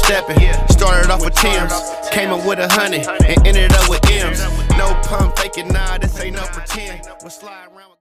stepping. Started off with Tim's, came up with 100, and ended up with M's. No pump faking, nah, this ain't no pretend. We'll slide around.